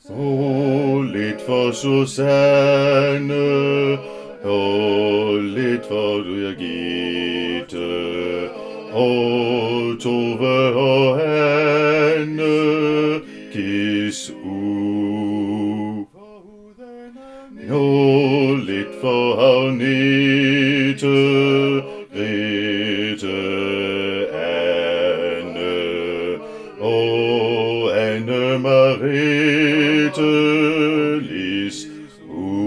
Lidt for Susanne, lidt for Birgitte, og Tove og Anne, kis lidt for Agnete, Grete, Anne, og Anne-Marete, Lis,